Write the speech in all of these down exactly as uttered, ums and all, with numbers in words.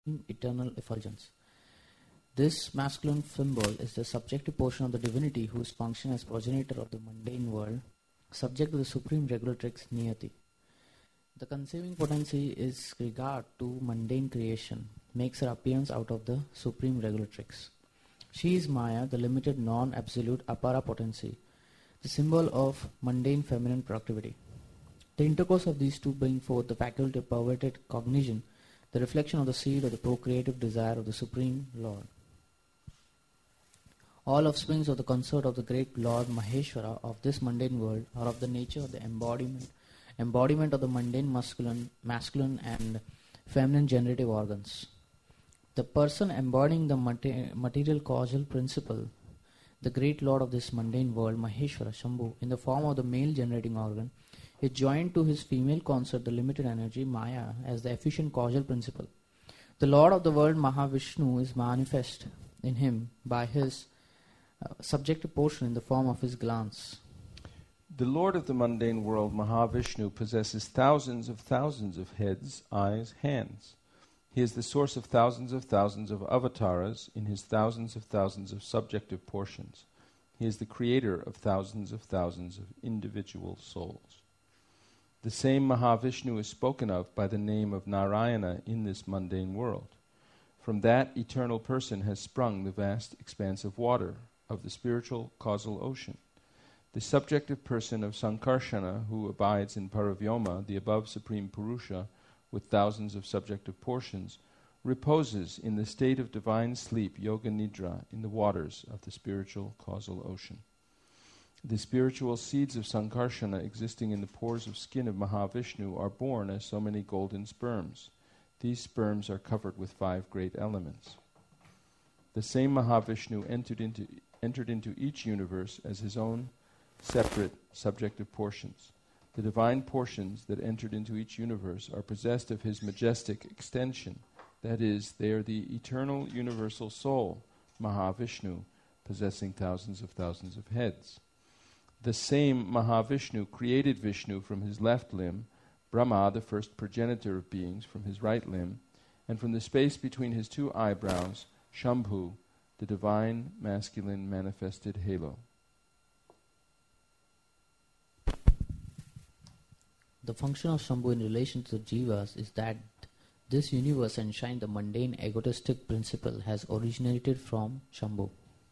eternal effulgence. This masculine symbol is the subjective portion of the divinity whose function as progenitor of the mundane world, subject to the supreme regulatrix Niyati. The conceiving potency is regard to mundane creation, makes her appearance out of the supreme regulatrix. She is Maya, the limited non-absolute apara potency, the symbol of mundane feminine productivity. The intercourse of these two bring forth the faculty of perverted cognition, the reflection of the seed of the procreative desire of the Supreme Lord. All offsprings of the consort of the great Lord Maheshwara of this mundane world are of the nature of the embodiment, embodiment of the mundane masculine, masculine and feminine generative organs. The person embodying the mater- material causal principle, the great Lord of this mundane world, Maheshwara, Shambhu, in the form of the male generating organ, is joined to his female consort, the limited energy, Maya, as the efficient causal principle. The Lord of the world, Mahavishnu, is manifest in him by his uh, subjective portion in the form of his glance. The Lord of the mundane world, Mahavishnu, possesses thousands of thousands of heads, eyes, hands. He is the source of thousands of thousands of avatars in his thousands of thousands of subjective portions. He is the creator of thousands of thousands of individual souls. The same Mahavishnu is spoken of by the name of Narayana in this mundane world. From that eternal person has sprung the vast expanse of water, of the spiritual causal ocean. The subjective person of Sankarshana, who abides in Paravyoma, the above supreme Purusha, with thousands of subjective portions, reposes in the state of divine sleep, yoga nidra, in the waters of the spiritual causal ocean. The spiritual seeds of Sankarshana existing in the pores of skin of Mahavishnu are born as so many golden sperms. These sperms are covered with five great elements. The same Mahavishnu entered into, entered into each universe as his own separate subjective portions. The divine portions that entered into each universe are possessed of his majestic extension. That is, they are the eternal universal soul, Mahavishnu, possessing thousands of thousands of heads. The same Mahavishnu created Vishnu from his left limb, Brahma, the first progenitor of beings, from his right limb, and from the space between his two eyebrows, Shambhu, the divine masculine manifested halo. The function of Shambhu in relation to the Jivas is that this universe enshrined the mundane egotistic principle has originated from Shambhu.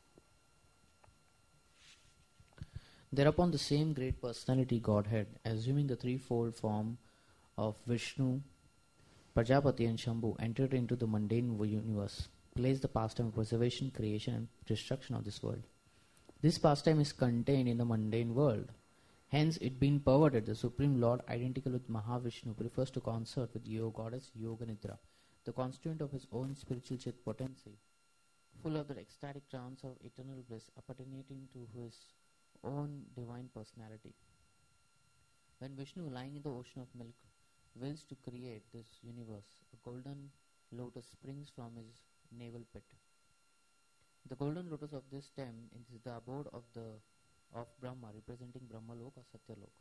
Thereupon the same great personality Godhead, assuming the threefold form of Vishnu, Prajapati and Shambhu, entered into the mundane universe, placed the pastime of preservation, creation and destruction of this world. This pastime is contained in the mundane world. Hence, it being perverted, the Supreme Lord, identical with Mahavishnu, prefers to consort with Yoga Goddess Yoga Nidra, the constituent of his own spiritual chit potency, full of the ecstatic trance of eternal bliss, appertaining to his own divine personality. When Vishnu, lying in the ocean of milk, wills to create this universe, a golden lotus springs from his navel pit. The golden lotus of this stem is the abode of the of Brahma, representing Brahmaloka, Satyaloka.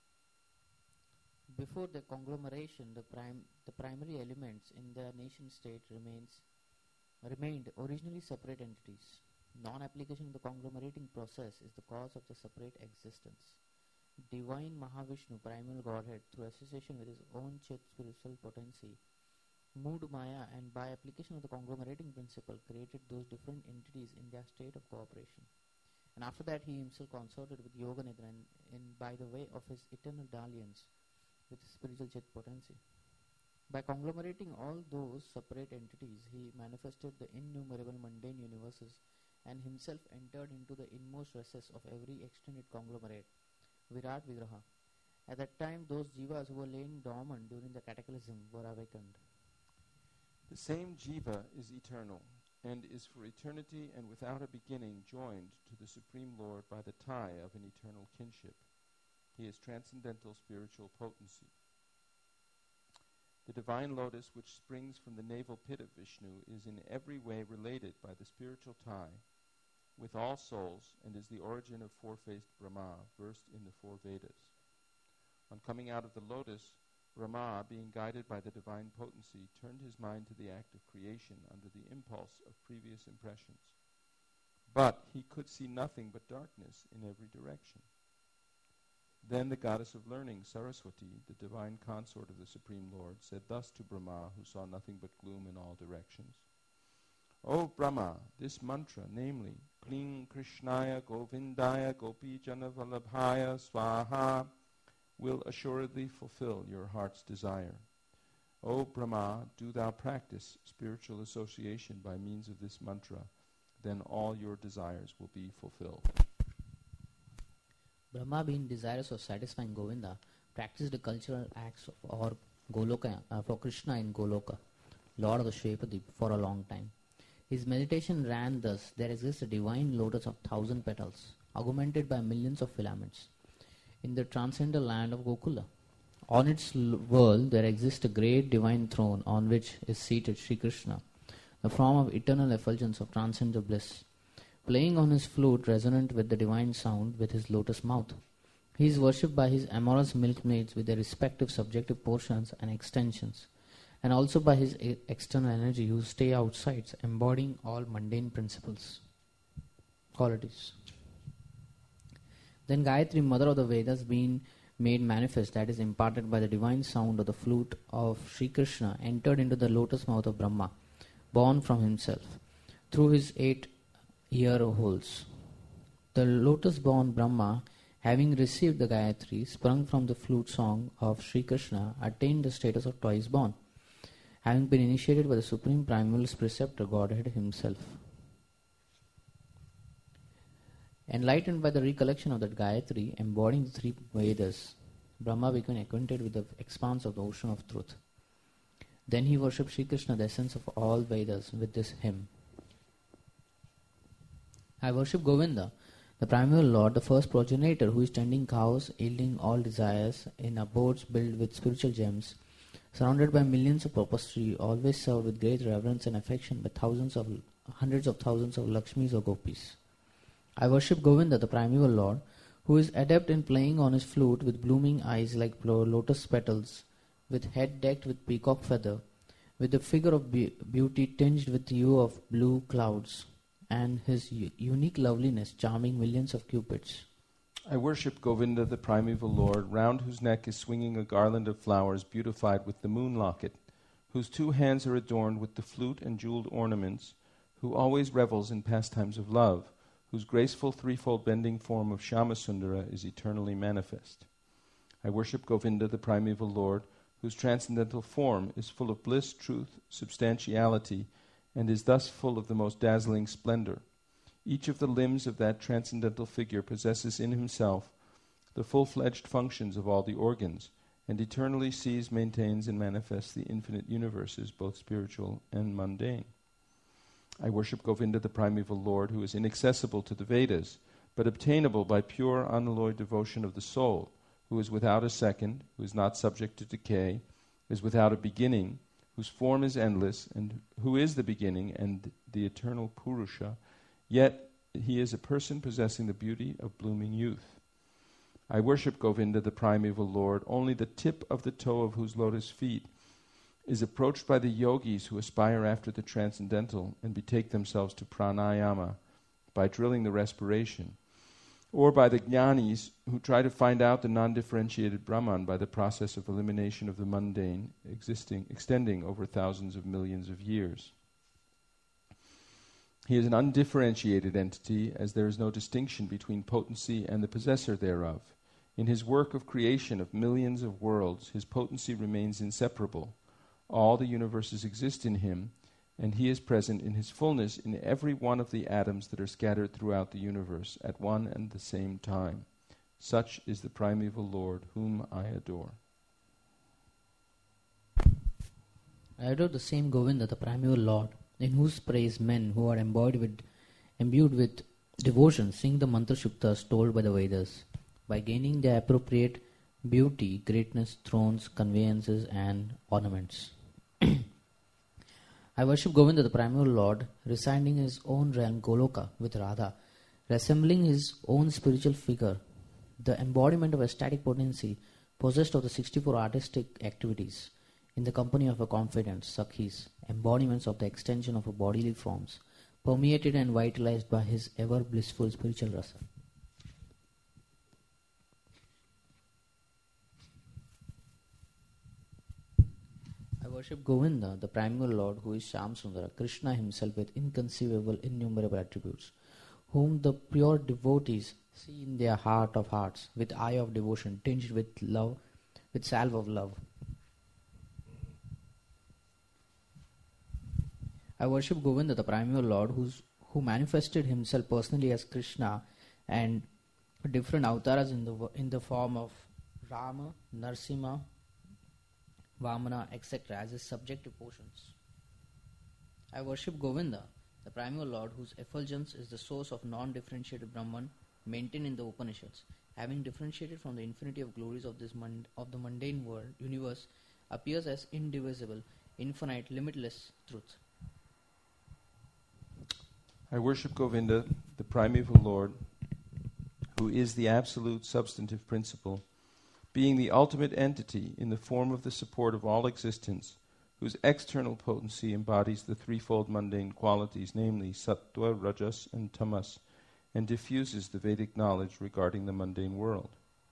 Before the conglomeration, the prime the primary elements in the nation state remains remained originally separate entities. Non-application of the conglomerating process is the cause of the separate existence. Divine Mahavishnu, primal Godhead, through association with his own Chit spiritual potency, moved Maya and by application of the conglomerating principle created those different entities in their state of cooperation. And after that he himself consorted with Yoga Nidra in, in by the way of his eternal dalliance with his spiritual Chit potency. By conglomerating all those separate entities, he manifested the innumerable mundane universes and himself entered into the inmost recess of every extended conglomerate, Virat Vigraha. At that time, those jivas who were laying dormant during the cataclysm were awakened. The same jiva is eternal, and is for eternity and without a beginning joined to the Supreme Lord by the tie of an eternal kinship. He is transcendental spiritual potency. The divine lotus which springs from the navel pit of Vishnu is in every way related by the spiritual tie with all souls and is the origin of four-faced Brahma, versed in the four Vedas. On coming out of the lotus, Brahma, being guided by the divine potency, turned his mind to the act of creation under the impulse of previous impressions. But he could see nothing but darkness in every direction. Then the goddess of learning, Saraswati, the divine consort of the Supreme Lord, said thus to Brahma, who saw nothing but gloom in all directions. O Brahma, this mantra, namely, Kling Krishnaya Govindaya Gopi Janavalabhaya Swaha, will assuredly fulfill your heart's desire. O Brahma, do thou practice spiritual association by means of this mantra, then all your desires will be fulfilled. Brahma, being desirous of satisfying Govinda, practiced the cultural acts of, or Goloka, uh, for Krishna in Goloka, Lord of the Shvepadip, for a long time. His meditation ran thus: there exists a divine lotus of thousand petals, augmented by millions of filaments, in the transcendental land of Gokula. On its l- world there exists a great divine throne on which is seated Sri Krishna, the form of eternal effulgence of transcendental bliss, playing on his flute resonant with the divine sound with his lotus mouth. He is worshipped by his amorous milkmaids with their respective subjective portions and extensions, and also by his e- external energy who stay outside, embodying all mundane principles, qualities. Then Gayatri, mother of the Vedas, being made manifest, that is imparted by the divine sound of the flute of Sri Krishna, entered into the lotus mouth of Brahma, born from himself, through his eight ear holes. The lotus-born Brahma, having received the Gayatri, sprung from the flute song of Sri Krishna, attained the status of twice born, having been initiated by the Supreme Primal Preceptor, Godhead himself. Enlightened by the recollection of that Gayatri, embodying the three Vedas, Brahma became acquainted with the expanse of the ocean of truth. Then he worshipped Sri Krishna, the essence of all Vedas, with this hymn. I worship Govinda, the primeval Lord, the first progenitor, who is tending cows, yielding all desires, in abodes built with spiritual gems, surrounded by millions of purposefully, always served with great reverence and affection by thousands of, hundreds of thousands of Lakshmis or Gopis. I worship Govinda, the primeval Lord, who is adept in playing on his flute with blooming eyes like lotus petals, with head decked with peacock feather, with the figure of be- beauty tinged with hue of blue clouds, and his u- unique loveliness charming millions of cupids. I worship Govinda, the primeval Lord, round whose neck is swinging a garland of flowers beautified with the moon locket, whose two hands are adorned with the flute and jeweled ornaments, who always revels in pastimes of love, whose graceful threefold bending form of Shyamasundara is eternally manifest. I worship Govinda, the primeval Lord, whose transcendental form is full of bliss, truth, substantiality, and is thus full of the most dazzling splendor. Each of the limbs of that transcendental figure possesses in himself the full-fledged functions of all the organs, and eternally sees, maintains, and manifests the infinite universes, both spiritual and mundane. I worship Govinda, the primeval Lord, who is inaccessible to the Vedas, but obtainable by pure, unalloyed devotion of the soul, who is without a second, who is not subject to decay, is without a beginning, whose form is endless, and who is the beginning and the eternal Purusha, yet he is a person possessing the beauty of blooming youth. I worship Govinda, the primeval Lord, only the tip of the toe of whose lotus feet is approached by the yogis who aspire after the transcendental and betake themselves to pranayama by drilling the respiration, or by the jnanis who try to find out the non-differentiated Brahman by the process of elimination of the mundane, existing, extending over thousands of millions of years. He is an undifferentiated entity, as there is no distinction between potency and the possessor thereof. In his work of creation of millions of worlds, his potency remains inseparable. All the universes exist in him, and he is present in his fullness in every one of the atoms that are scattered throughout the universe at one and the same time. Such is the primeval Lord, whom I adore. I adore the same Govinda, the primeval Lord, in whose praise men who are imbued with, imbued with devotion sing the mantra shuktas told by the Vedas, by gaining the appropriate beauty, greatness, thrones, conveyances, and ornaments. I worship Govinda, the primeval Lord, residing in his own realm, Goloka, with Radha, resembling his own spiritual figure, the embodiment of ecstatic potency, possessed of the sixty-four artistic activities, in the company of a confidant, Sakhis, embodiments of the extension of a bodily forms, permeated and vitalized by his ever blissful spiritual rasa. I worship Govinda, the primal Lord, who is Shyamsundara, Krishna himself with inconceivable, innumerable attributes, whom the pure devotees see in their heart of hearts, with eye of devotion, tinged with love, with salve of love. I worship Govinda, the primal Lord, who's, who manifested himself personally as Krishna and different avatars in the in the form of Rama, Narsimha, Vamana, et cetera as his subjective portions. I worship Govinda, the primal Lord, whose effulgence is the source of non-differentiated Brahman maintained in the Upanishads, having differentiated from the infinity of glories of this mund- of the mundane world universe, appears as indivisible, infinite, limitless truth. I worship Govinda, the primeval Lord, who is the absolute substantive principle, being the ultimate entity in the form of the support of all existence, whose external potency embodies the threefold mundane qualities, namely sattva, rajas, and tamas, and diffuses the Vedic knowledge regarding the mundane world.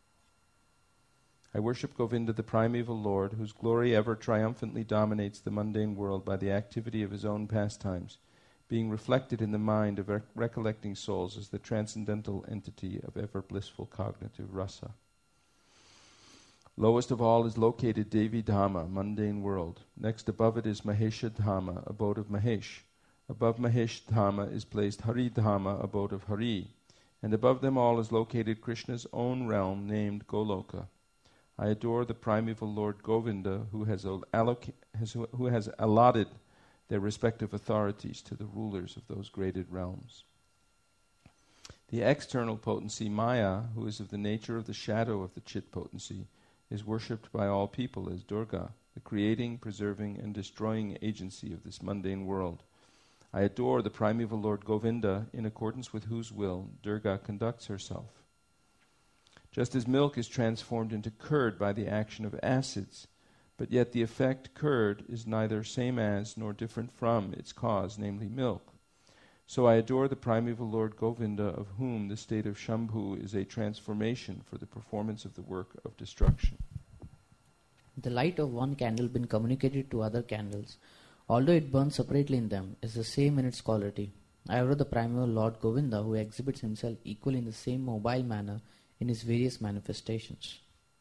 I worship Govinda, the primeval Lord, whose glory ever triumphantly dominates the mundane world by the activity of his own pastimes, being reflected in the mind of rec- recollecting souls as the transcendental entity of ever blissful cognitive rasa. Lowest of all is located Devi Dhama, mundane world. Next above it is Mahesha Dhama, abode of Mahesh. Above Mahesh Dhama is placed Hari Dhama, abode of Hari. And above them all is located Krishna's own realm named Goloka. I adore the primeval Lord Govinda, who has, alloc- has, who has allotted their respective authorities to the rulers of those graded realms. The external potency, Maya, who is of the nature of the shadow of the Chit potency, is worshipped by all people as Durga, the creating, preserving, and destroying agency of this mundane world. I adore the primeval Lord Govinda, in accordance with whose will Durga conducts herself. Just as milk is transformed into curd by the action of acids, but yet the effect curd is neither same as nor different from its cause, namely milk. So I adore the primeval Lord Govinda, of whom the state of Shambhu is a transformation for the performance of the work of destruction. The light of one candle being communicated to other candles, although it burns separately in them, is the same in its quality. I adore the primeval Lord Govinda, who exhibits himself equally in the same mobile manner in his various manifestations.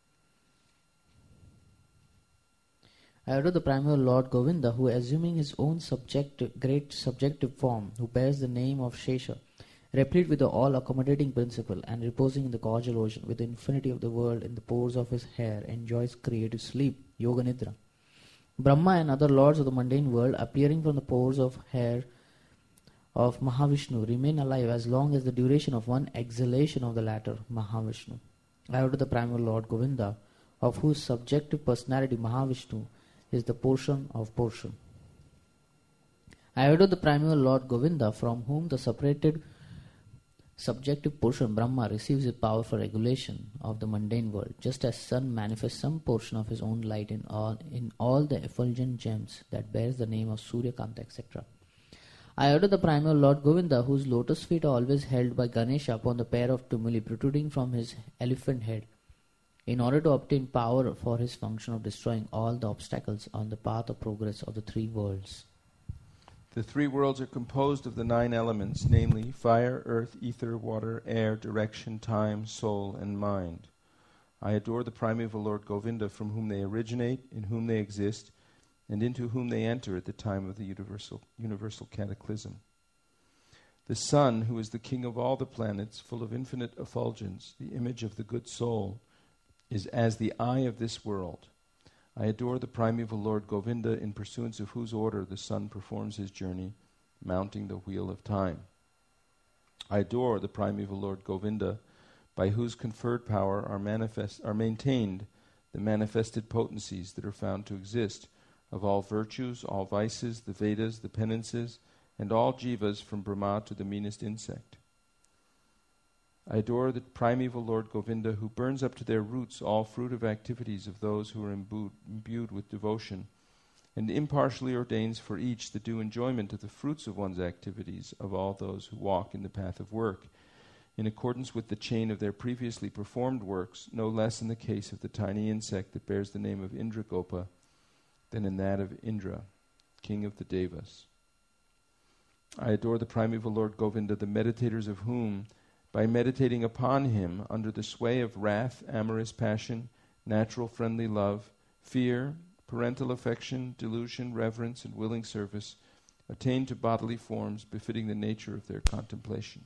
I adore the primeval Lord Govinda, who, assuming his own subjective, great subjective form, who bears the name of Shesha, replete with the all-accommodating principle, and reposing in the causal ocean with the infinity of the world in the pores of his hair, enjoys creative sleep, Yoga Nidra. Brahma and other lords of the mundane world, appearing from the pores of hair of Mahavishnu, remain alive as long as the duration of one exhalation of the latter, Mahavishnu. I adore the primeval Lord Govinda, of whose subjective personality Mahavishnu is the portion of portion. I adore the primeval Lord Govinda, from whom the separated subjective portion Brahma receives its power for regulation of the mundane world, just as sun manifests some portion of his own light in all in all the effulgent gems that bears the name of Suryakanta, et cetera. I adore the primeval Lord Govinda, whose lotus feet are always held by Ganesha upon the pair of tumuli protruding from his elephant head, in order to obtain power for his function of destroying all the obstacles on the path of progress of the three worlds. The three worlds are composed of the nine elements, namely fire, earth, ether, water, air, direction, time, soul, and mind. I adore the primeval Lord Govinda, from whom they originate, in whom they exist, and into whom they enter at the time of the universal, universal cataclysm. The sun, who is the king of all the planets, full of infinite effulgence, the image of the good soul, is as the eye of this world. I adore the primeval Lord Govinda, in pursuance of whose order the sun performs his journey, mounting the wheel of time. I adore the primeval Lord Govinda, by whose conferred power are manifest are maintained the manifested potencies that are found to exist, of all virtues, all vices, the Vedas, the penances, and all jivas from Brahma to the meanest insect. I adore the primeval Lord Govinda, who burns up to their roots all fruitive activities of those who are imbued, imbued with devotion, and impartially ordains for each the due enjoyment of the fruits of one's activities of all those who walk in the path of work, in accordance with the chain of their previously performed works, no less in the case of the tiny insect that bears the name of Indragopa than in that of Indra, king of the Devas. I adore the primeval Lord Govinda, the meditators of whom, by meditating upon him under the sway of wrath, amorous passion, natural friendly love, fear, parental affection, delusion, reverence, and willing service, attain to bodily forms befitting the nature of their contemplation.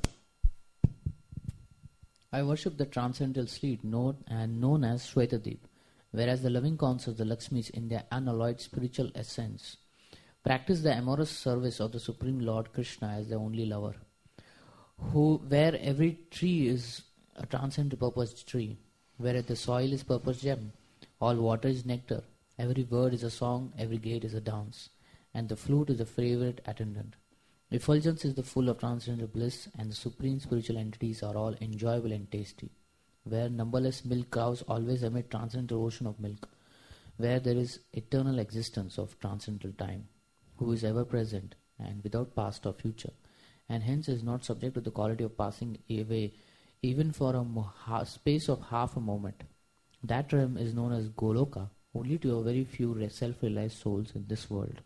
I worship the transcendental sleep known and known as Shwetadeep, whereas the loving cons of the Lakshmis in their unalloyed spiritual essence practice the amorous service of the Supreme Lord Krishna as their only lover, who where every tree is a transcendent purpose tree, where the soil is purpose gem, all water is nectar, every word is a song, every gate is a dance, and the flute is a favorite attendant. Effulgence is the full of transcendental bliss, and the supreme spiritual entities are all enjoyable and tasty, where numberless milk cows always emit transcendental ocean of milk, where there is eternal existence of transcendental time, who is ever present and without past or future, and hence is not subject to the quality of passing away even for a mo- ha- space of half a moment. That realm is known as Goloka only to a very few re- self-realized souls in this world.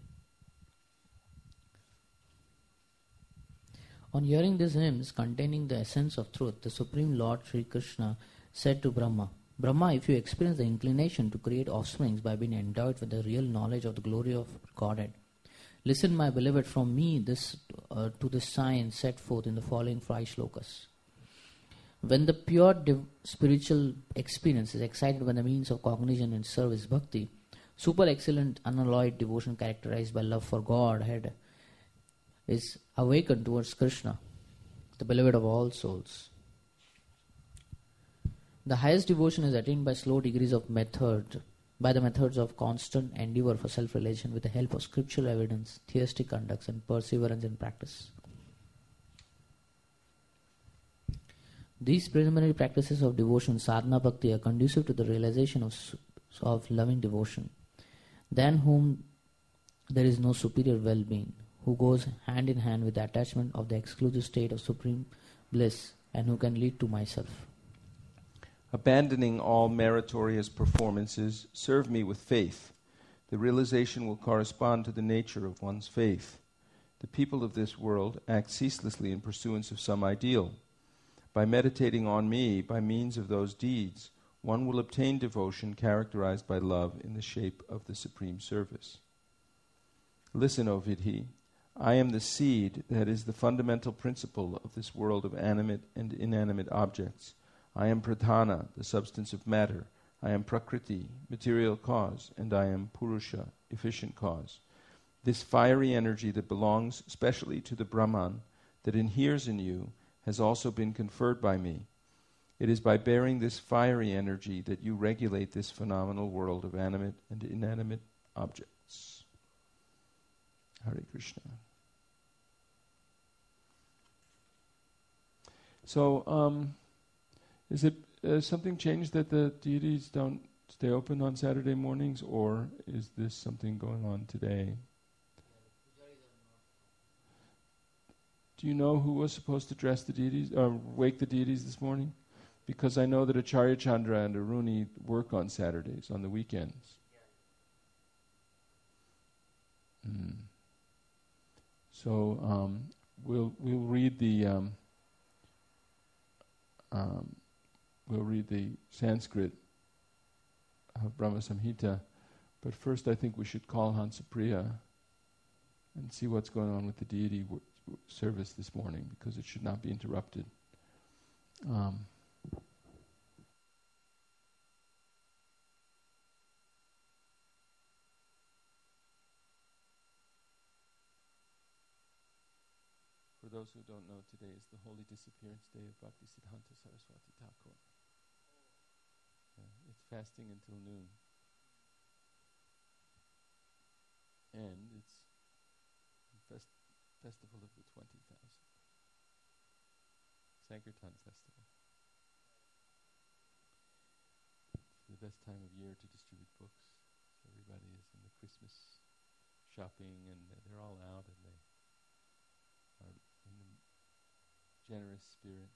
On hearing these hymns containing the essence of truth, the Supreme Lord Sri Krishna said to Brahma, Brahma, if you experience the inclination to create offsprings by being endowed with the real knowledge of the glory of Godhead, listen, my beloved, from me this uh, to this sign set forth in the following five shlokas. When the pure div- spiritual experience is excited by the means of cognition and service, bhakti, super excellent unalloyed devotion characterized by love for Godhead, is awakened towards Krishna, the beloved of all souls. The highest devotion is attained by slow degrees of method, by the methods of constant endeavor for self-realization with the help of scriptural evidence, theistic conducts, and perseverance in practice. These preliminary practices of devotion, sadhana bhakti, are conducive to the realization of, of loving devotion, than whom there is no superior well-being, who goes hand in hand with the attachment of the exclusive state of supreme bliss, and who can lead to myself. Abandoning all meritorious performances, serve me with faith. The realization will correspond to the nature of one's faith. The people of this world act ceaselessly in pursuance of some ideal. By meditating on me, by means of those deeds, one will obtain devotion characterized by love in the shape of the supreme service. Listen, O Vidhi, I am the seed that is the fundamental principle of this world of animate and inanimate objects. I am Pradhana, the substance of matter. I am Prakriti, material cause, and I am Purusha, efficient cause. This fiery energy that belongs specially to the Brahman, that inheres in you, has also been conferred by me. It is by bearing this fiery energy that you regulate this phenomenal world of animate and inanimate objects. Hare Krishna. So, um, is it uh, something changed that the deities don't stay open on Saturday mornings, or is this something going on today? Do you know who was supposed to dress the deities, or wake the deities this morning? Because I know that Acharya Chandra and Aruni work on Saturdays, on the weekends. Mm. So um, we'll we'll read the um, um, we'll read the Sanskrit of Brahma Samhita, but first I think we should call Hansapriya and see what's going on with the deity w- w- service this morning, because it should not be interrupted. Um, For those who don't know, today is the Holy Disappearance Day of Bhaktisiddhanta Saraswati Thakur. Uh, it's fasting until noon. And it's the fest- festival of the twenty thousand. Sankirtan Festival. It's the best time of year to distribute books. So everybody is in the Christmas shopping, and they're all out, and they are in the generous spirit.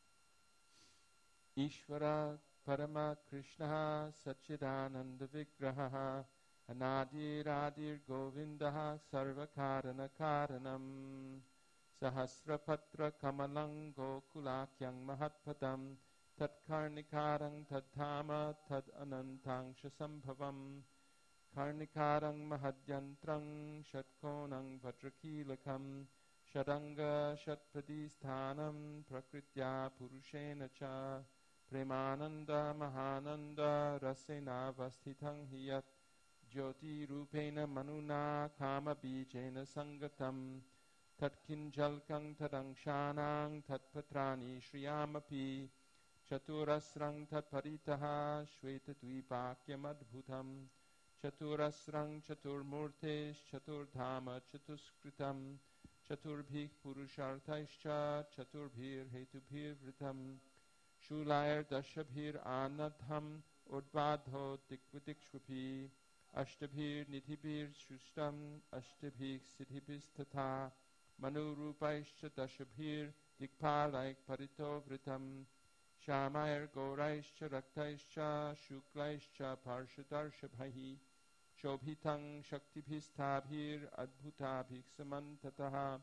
Ishvara Parama Krishna Satchidananda Vigraha Anadir Adir Govindaha Sarvakarana Karanam Sahasrapatra Kamalang Gokulakyang Mahatpadam Tatkarnikarang Tadhama Tad Anantang Shasambhavam Karnikarang Mahadyantrang Shatkonang Vajrakilakam Shadanga Shatpadisthanam Prakritya Purushena Cha Premananda Mahananda Rasena Vasthitang Hiyat Jyoti Rupena Manuna Kama Bijena Sangatam Tatkinjalkang Tadangshanang Tatpatrani Shriyamapi Chaturasrang Tatparitaha Shweta Dvipakyam Adbhutam Chaturasrang Chaturmurtes Chaturdhama Chatuskritam Chaturbhik Purusharthaischa Chaturbhir Hetubhir Vritam Shulair Dashabhir Anadham Udvadho Dikvitikshvapi Ashtabhir Nidhibhir Shustam Ashtabhik Siddhibhistatha Manurupaischa Dashabhir Dikpalaik Parito Vritam Shamair Gauraischa Raktaischa Shuklaischa Parshadarshabhahi Shobhitang Shaktibhistabhir Adbhutabhik Samantataha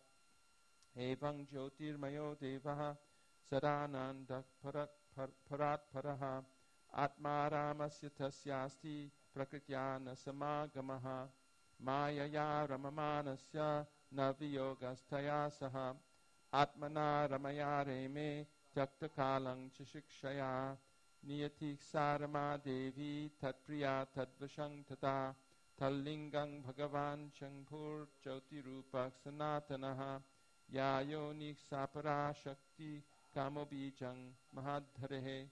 Evang Jyotirmayo Devaha Sadanandak Parat Parat Paraha Atmaramasya Tasyasti Prakrtyana Samagamaha Mayaya Ramamanasya Naviyogastaya Saha Atmana Ramaya Reme Taktakalang Chishikshaya Niyatik Sarama Devi Tatpriya Tadvashang Tata Tallingang Bhagavan Shangpur Jyotirupak Sanatanaha Yayonik Sapara Shakti Kamobijang Mahadharehe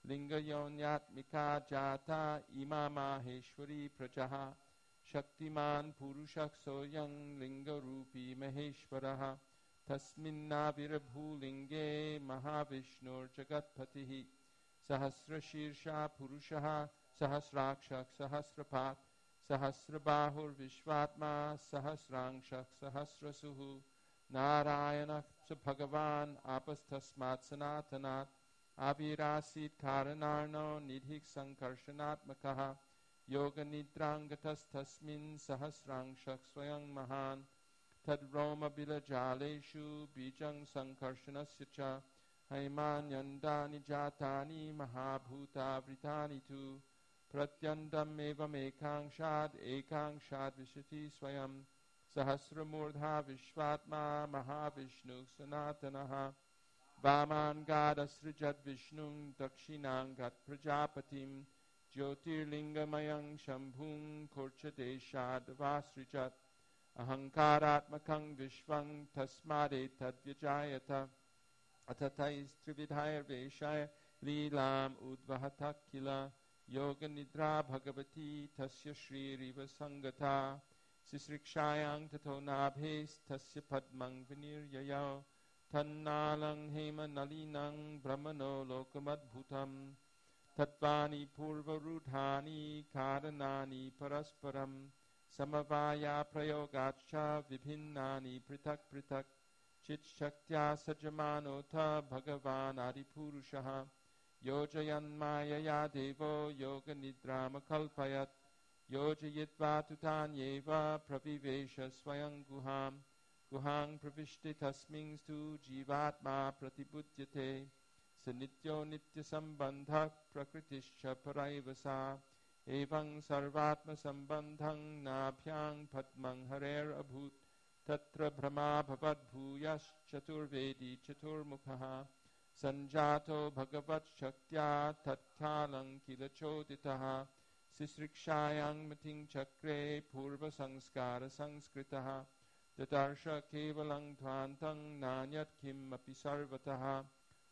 Lingayonyatmika Jata Imamaheshwari Prajaha Shaktiman Purushak Soyang Lingarupi Maheshwaraha Tasminna Virabhulinge Mahavishnur Jagatpatihi Sahasra Shirsha Purushaha Sahasrakshak Sahasrapat Sahasrabahur Vishvatma Sahasrangshak Sahasrasuhu Narayana Bhagavan Apastasmat Sanatanat Avirasit Karanarno Nidhik Sankarshanatmakaha Yoga Nidrangatas Tasmin Sahasrangshak Swayang Mahan Tad Roma Bilajaleshu Bijang Sankarshanasya Cha Haimanyandani Jatani Mahabhuta Vritani Tu Pratyandam Evam Ekangshad Ekangshad Vishati Swayam Sahasramurdha Vishvatma Mahavishnu Sanatanaha Vaman Gadasrijat Vishnung Dakshinangat Prajapatim Jyotirlingamayang Shambhung Korchadeshad Vasrijat Ahankaratmakang Vishvang Tasmade Tadvyajayata Atatais Trividhayar Veshaya Leelam Udvahatakila Yoga Nidra Bhagavati Tasya Shri Riva Sangata Sisrikshayang Tato Nabhes Tasya Padmang Viniryayo Tannalang Hema Nalinang Brahmano Lokamadbhutam Tatvani Purvarudhani Karanani Parasparam Samavaya Prayogacha Vibhinnani Pritak Pritak Chit Shaktya Sajamanota Bhagavan Adipurushaha Yojayan Mayaya Devo Yoga Nidrama Kalpayat Yojayitva Tutanyeva Pravivesha Swayang Guham Guhang Pravishti Tasming Stu Jivatma Pratibhudyate Sanityo Nitya Sambandhak Prakritisha Paraivasa Evang Sarvatma Sambandhang Nabhyang Padmang Harer Abhut Tatra Brahma Bhavad Bhuyash Chaturvedi Chaturmukhaha Sanjato Bhagavat Shaktya Tatkalang Kilachoditaha Sisrikshayang Mating Chakre Purva Sanskara Sanskritaha Tadarsha Kevalang Dhvantang Nanyat Kim Api Sarvataha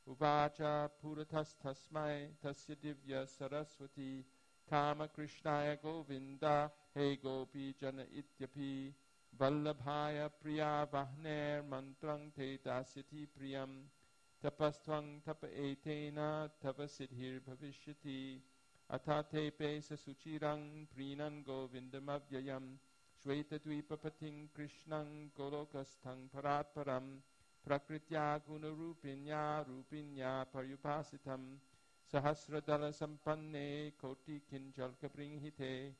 Uvacha Puratas Tasmai Tasya Divya Saraswati Kama Krishnaya Govinda He Gopi Jana Ityapi Vallabhaya Priya Vahner Mantrang Te Dasyati Priyam tapastvang tapa etena tava siddhir bhavishyati atate pe sasuchirang prinan govindamavyayam shweta dvipapating krishnang golokasthang paratparam prakritya gunarupinya rupinya paryupasitam sahasradala sampanne koti kinjalka bringhite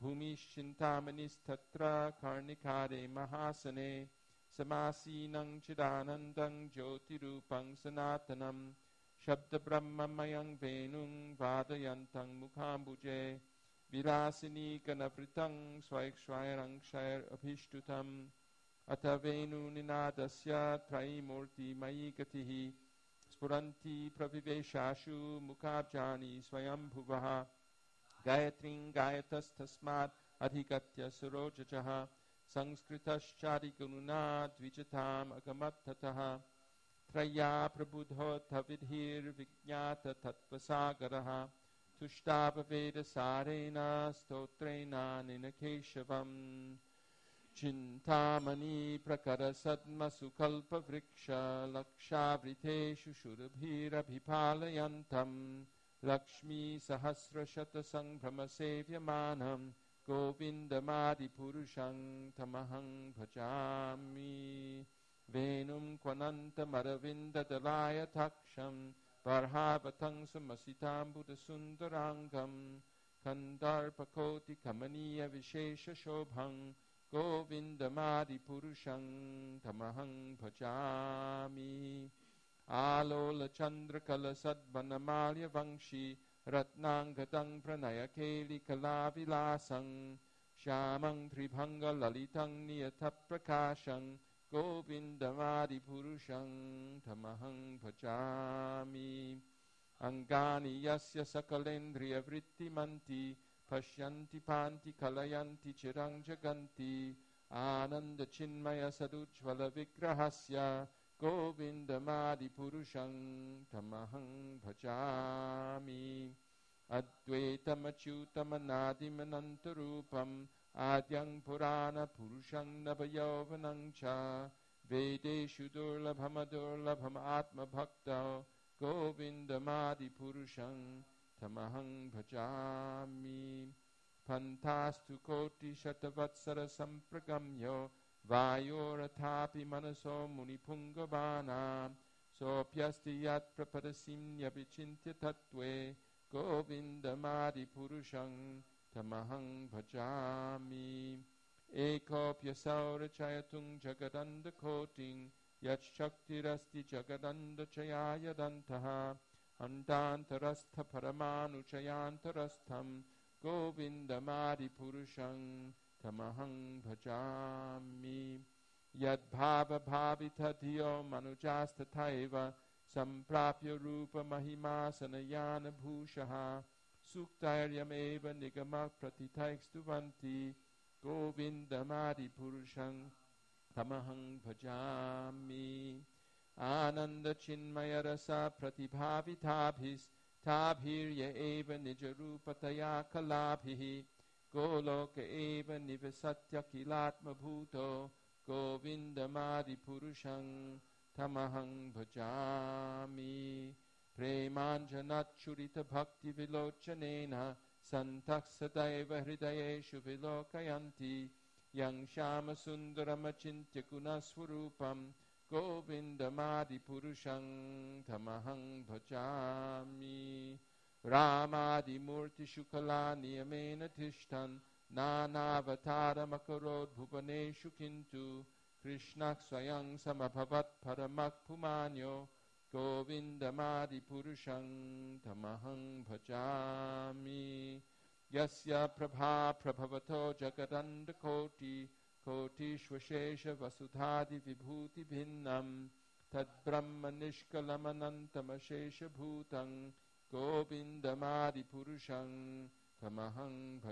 bhumishchintamanistattra karnikare mahasane samasinang chidanandang jyotirupang sanatanam shabda brahmamayang venung vadayantang mukhambuje virasini kanavritang swaikshwairang shair abhishtutam atavenu ninadasya traimurti mayi gatihi spuranti praviveshashu mukhabjani swayambhuvaha gayatring gayatas tasmat adhikatya surojajaha sanskritaschari gununa dvijatam agamattataha traya prabudho tavidhir vijnata tattvasagaraha tushtava veda sarena stotrena ninakeshavam Chintamani prakara sadma sukalpa vriksha lakshavriteshu shurabhirabhipalayantam Lakshmi sahasra shata sangbhrama sevyamanam Govindamadi purushang tamahang bhajami Venum kwananta maravinda dalaya taksham Varhavatang samasitam buddha sundarangam Kandarpakoti kamaniya vishesha shobhang Govindamadi purushang tamahang bhajami Alola chandra kala sadvanamalya vangshi Ratnangatang pranaya keli kalavilasang Shamang tribhanga lalitang niyataprakashang Govindamadi purushang tamahang bhajami Angani yasya sakalendriya vritti manti Pashyanti panti kalayanti chirang jaganti Ananda chinmaya sadujvala vigrahasya Govindamadi purushang tamahang bhajami Advaitamachyutamanadimanantarupam Adyang purana purushang navayovanang cha Vedeshu durlabhamadurlabham atma bhakta Govindamadi purushang tamahang bhajami Pantastu koti shatavatsara sampragamyo Vayoratapi manaso munipungavana Sopyasti yat prapadasimya vichintya tattve Govindamadi purushang tamahang bhajami Ekopya saurachayatung jagadanda koting Yat shaktirasti jagadanda chayayadantaha Antantarastha paramanu chayantarastham Govindamadi purushang tamahang bhajami Yad bhava bhavita dhiyo manujasta thaiva Samprapya rupa mahima sanayana bhushaha Suktaryam eva nigamak pratitaikstuvanti Govindamadi purushang tamahang bhajami Ananda chinmaya rasa pratibhavitabhis Tabhirya eva nijarupataya kalabhihi Goloka eva nivasatya kilatma bhuto Govindamadi purushang tamahang bhajami Premanjanachurita bhakti vilochanena Santak sadaiva hridayeshu vilokayanti Yang shama sundaramachintya gunaswarupam Govindamadi purushang tamahang bhajami Ramadi murti shukala niyamena tishtan Nanavatara makarod bhuvaneshu kintu Krishnak swayang samabhavat paramak pumanyo Govindamadi purushang tamahang bhajami Yasya prabha prabhavato jagadanda koti Koti shvashesha vasudhadi vibhuti bhinnam Tad brahma nishkalamanantamashesha bhutang Govindamadi purushang tamahang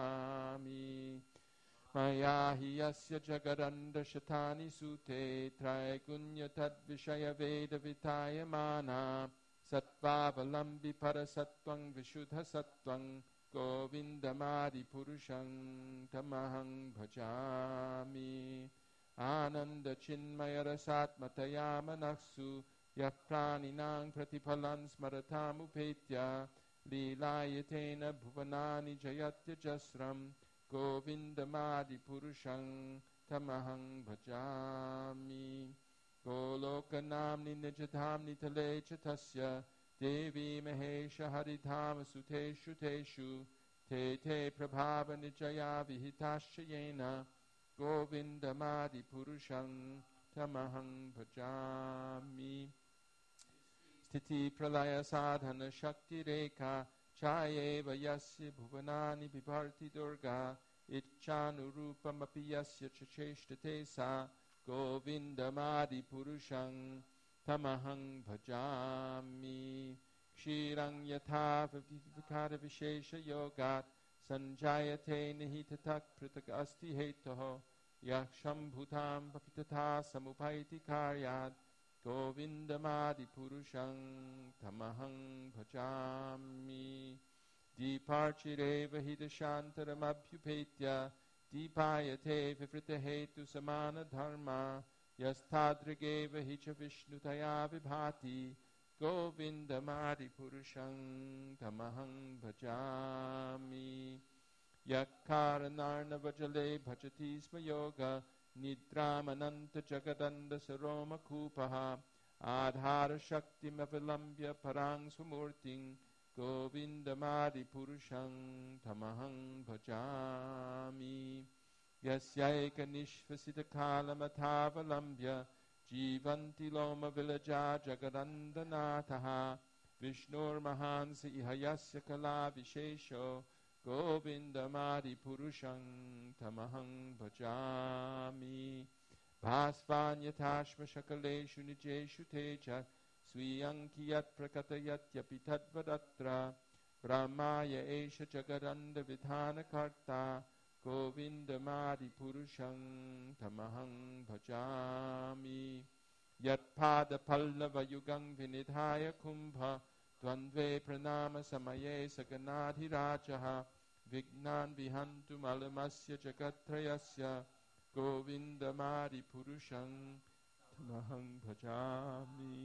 bhajami Maya hi yasya jagadanda shatani sute Traigunya tad vishaya veda vitayamana Sattvabalambi parasatvang vishuddha sattvang Govindamadi purushang tamahang bhajami Ananda chinmaya rasatmataya manaksu यः प्राणिनां प्रतिफलं स्मरतामुपेत्य लीलायतेन भुवनानि जयत्यजस्रम् गोविन्दमादिपुरुषं तमहं भजामि गोलोकनाम्नि निजधाम्नि तले च तस्य देवी महेश हरिधाम सुतेषु तेषु ते ते प्रभावनिजया विहिताश्च येन गोविन्दमादिपुरुषं तमहं भजामि स्थिति प्रलय साधन शक्तिरेखा चायेव यस्य भुवनानि बिभर्ति दुर्गा इच्छानुरूपमपि यस्य च चेष्टते सा गोविन्दमादिपुरुषं तमहं भजामि क्षीरं यथा विकारविशेषयोगात् सञ्जायते निहिततः पृथक् अस्ति हेतुः यः शम्भुतां अपि तथा समुपैति कार्यात् गोविन्दमादिपुरुषं तमहं भजामि दीपार्चिरेव हि दशान्तरमभ्युपेत्य दीपायते विवृतहेतुसमानधर्मा यस्तादृगेव हि च विष्णुतया विभाति गोविन्दमादिपुरुषं तमहं भजामि यः कारणार्णवजले भजति स्म योग निद्रामनन्तजगदण्डसरोमकूपः आधारशक्तिमवलम्ब्य परां स्वमूर्तिं गोविन्दमादिपुरुषं तमहं भजामि यस्यैकनिश्वसितकालमथावलम्ब्य जीवन्ति लोमविलजा जगदन्दनाथः विष्णोर्महांस इह यस्य कलाविशेषो गोविन्दमादिपुरुषं तमहं भजामि भास्वान्यथाश्वशकलेषु निजेषु तेजः स्वीयं कियत् प्रकटयत्यपि तद्वदत्र ब्रह्माय एष जगदण्डविधानकर्ता गोविन्दमादिपुरुषं तमहं भजामि यत्पादपल्लवयुगं विनिधाय कुम्भ द्वन्द्वे प्रणामसमये सगनाधिराजः विघ्नान् विहन्तुमलमस्य जगत्त्रयस्य गोविन्दमादिपुरुषं तमहं भजामि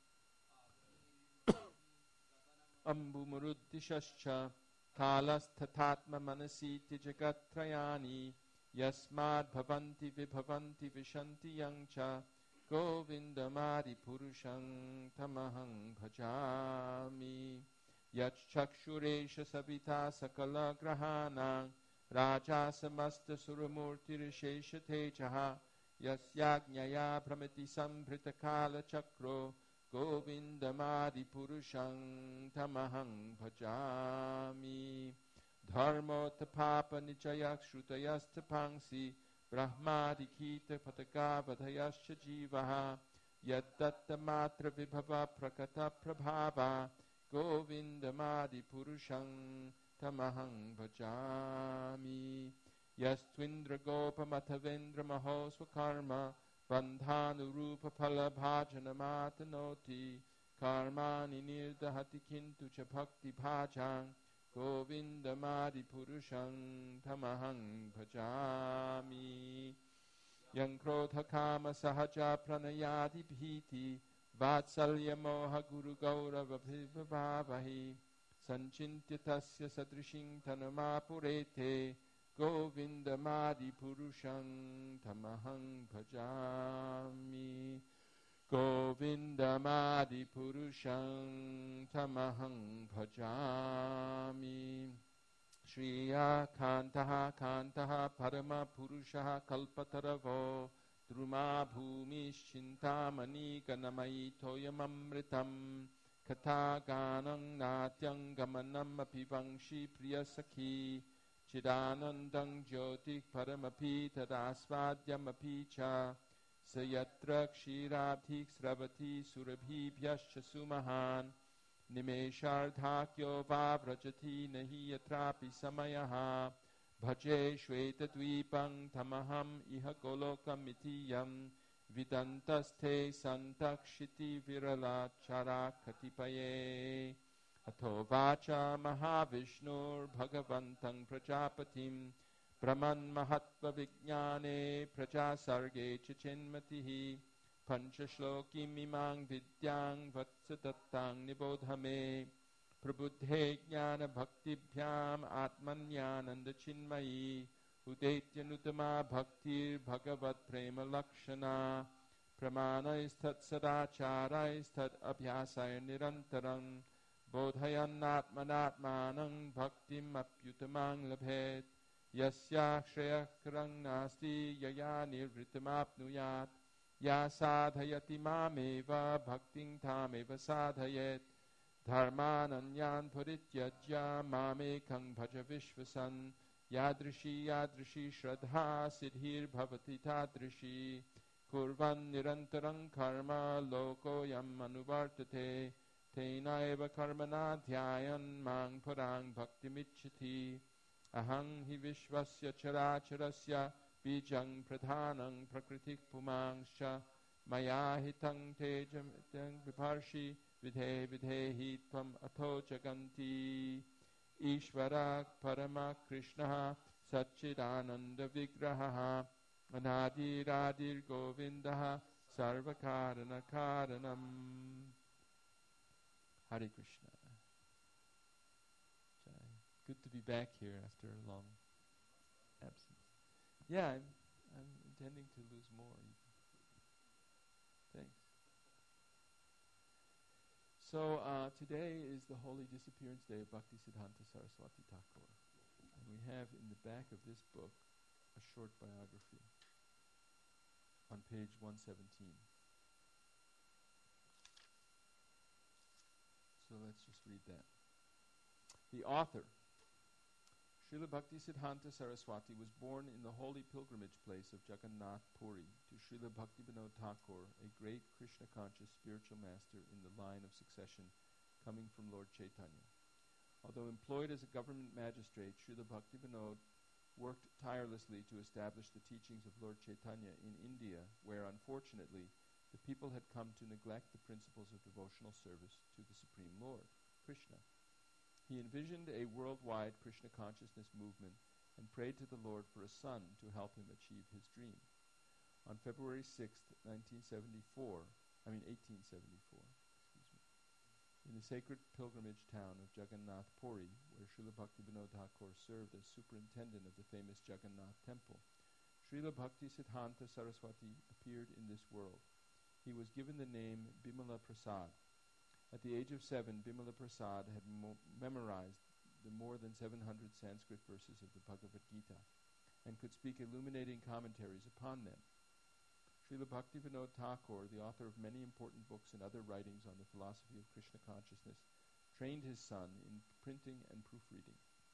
अम्बुमरुद्दिशश्च कालस्तथात्ममनसीति जगत्त्रयानि यस्माद्भवन्ति विभवन्ति विशन्ति यं च गोविन्दमादिपुरुषं तमहं भजामि यच्चक्षुरेष सविता सकलग्रहाणां राजा समस्तसुरमूर्तिर्शेषतेजः यस्याज्ञया भ्रमति संभृतकालचक्रो गोविन्दमादिपुरुषं तमहं भजामि धर्मोत्थपापनिचयः श्रुतयस्तपांसि ब्रह्मादिकीतपतकावधयश्च जीवः यद्दत्तमात्रविभवा प्रकटप्रभावा गोविन्दमादिपुरुषं तमहं भजामि यस्त्विन्द्रगोपमथवेन्द्रमहो स्वकर्म बन्धानुरूपफलभाजनमातनोति कर्माणि निर्दहति किन्तु च भक्तिभाजां गोविन्दमादिपुरुषं तमहं भजामि यं क्रोधकामसहजा प्रणयादिभीति वात्सल्यमोहगुरुगौरवभिर्भावहि सञ्चिन्त्य तस्य सदृशीं तनुमापुरेते गोविन्दमादिपुरुषं तमहं भजामि गोविन्दमादिपुरुषं तमहं भजामि श्रिया कान्तः कान्तः परमपुरुषः कल्पतरवो द्रुमा भूमिश्चिन्तामणिगणमयि तोयममृतं कथागानं नाट्यं गमनमपि वंशी प्रियसखी चिदानन्दं ज्योतिः परमपि तदास्वाद्यमपि च स यत्र क्षीराब्धिः स्रवति सुरभिभ्यश्च सुमहान् निमेषार्धाख्यो वा व्रजति न हि यत्रापि समयः भजे श्वेतद्वीपं तमहम् इह गोलोकमिति यं विदन्तस्थे सन्तक्षितिविरलाक्षरा कतिपये अथो वाचा महाविष्णुर्भगवन्तं प्रजापतिं प्रमन्महत्त्वविज्ञाने प्रजासर्गे च चिन्मतिः Panchashlokim imang vidyang vatsadattang nibodhame Prabudhe jnana bhaktibhyam atmanyananda chinmayi Udetyanutama bhaktir bhagavat prema lakshana Pramanaistat sadachaраistat abhyasaya nirantarang Bodhayanatmanatmanang bhaktim apyutamang labhet Yasya kshayakram nasti yaya nirvritamapnuyat Ya sadhayati mameva bhakting tameva sadhayet Dharmananyan parityajya mamekang bhaja vishvasan Yadrishi yadrishi shraddha siddhir bhavati tadrishi Kurvan nirantarang karma lokoyam anuvartate Tenaeva karmana dhyayan mang parang bhaktimichati Ahang hi vishvasya characharasya bijang pradhanang prakritik pumangscha Maya hitang tejam tang viparshi vidhe vidhehi tvam atho jaganti Ishvarak parama krishnaha satchidananda vigraha Anadiradir govindaha sarvakarana karanam Hare Krishna. Good to be back here after a long absence. Yeah, I'm, I'm intending to lose more. Thanks. So uh, today is the holy disappearance day of Bhaktisiddhanta Saraswati Thakur. And we have in the back of this book a short biography on page one seventeen. So let's just read that. The author, Srila Bhaktisiddhanta Saraswati, was born in the holy pilgrimage place of Jagannath Puri to Srila Bhaktivinoda Thakur, a great Krishna-conscious spiritual master in the line of succession coming from Lord Chaitanya. Although employed as a government magistrate, Srila Bhaktivinoda worked tirelessly to establish the teachings of Lord Chaitanya in India, where unfortunately the people had come to neglect the principles of devotional service to the Supreme Lord, Krishna. He envisioned a worldwide Krishna consciousness movement and prayed to the Lord for a son to help him achieve his dream. On February sixth, nineteen seventy-four, I mean eighteen seventy-four, excuse me, in the sacred pilgrimage town of Jagannath Puri, where Srila Bhaktivinoda Thakur served as superintendent of the famous Jagannath temple, Srila Bhaktisiddhanta Saraswati appeared in this world. He was given the name Bimala Prasad. At the age of seven, Bimala Prasad had mo- memorized the more than seven hundred Sanskrit verses of the Bhagavad Gita and could speak illuminating commentaries upon them. Srila Bhaktivinoda Thakur, the author of many important books and other writings on the philosophy of Krishna consciousness, trained his son in printing and proofreading.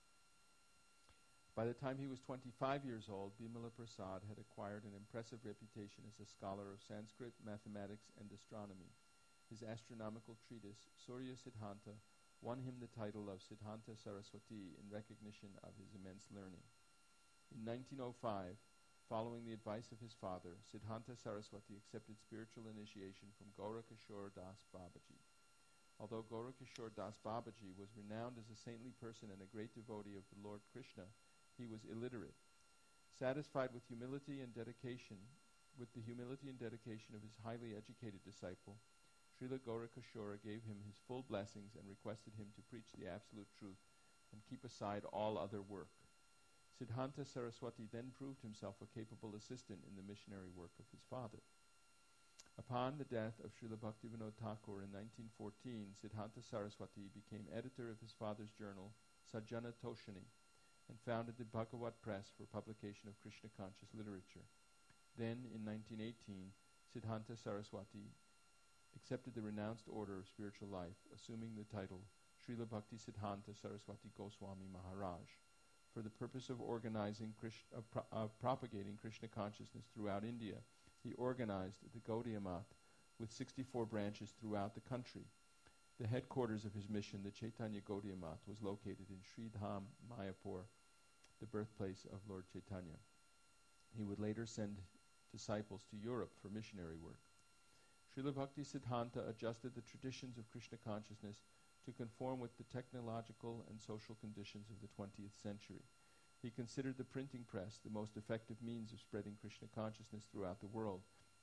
By the time he was twenty-five years old, Bimala Prasad had acquired an impressive reputation as a scholar of Sanskrit, mathematics, and astronomy. His astronomical treatise, Surya Siddhanta, won him the title of Siddhanta Saraswati in recognition of his immense learning. In nineteen oh five, following the advice of his father, Siddhanta Saraswati accepted spiritual initiation from Gaurakishore Das Babaji. Although Gaurakishore Das Babaji was renowned as a saintly person and a great devotee of the Lord Krishna, he was illiterate. Satisfied with humility and dedication, with the humility and dedication of his highly educated disciple, Srila Gaurakishora gave him his full blessings and requested him to preach the absolute truth and keep aside all other work. Siddhanta Saraswati then proved himself a capable assistant in the missionary work of his father. Upon the death of Srila Bhaktivinoda Thakur in nineteen fourteen, Siddhanta Saraswati became editor of his father's journal, Sajjana Toshani, and founded the Bhagavat Press for publication of Krishna-conscious literature. Then, in nineteen eighteen, Siddhanta Saraswati accepted the renounced order of spiritual life, assuming the title Srila Bhaktisiddhanta Saraswati Goswami Maharaj, for the purpose of organizing, Krish- of, pro- of propagating Krishna consciousness throughout India. He organized the Gaudiya Math with sixty-four branches throughout the country. The headquarters of his mission, the Chaitanya Gaudiya Math, was located in Sridham, Mayapur, the birthplace of Lord Chaitanya. He would later send disciples to Europe for missionary work. Srila Bhaktisiddhanta adjusted the traditions of Krishna consciousness to conform with the technological and social conditions of the twentieth century. He considered the printing press the most effective means of spreading Krishna consciousness throughout the world,